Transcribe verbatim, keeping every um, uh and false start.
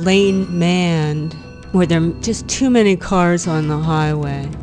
lane manned, where there are just too many cars on the highway.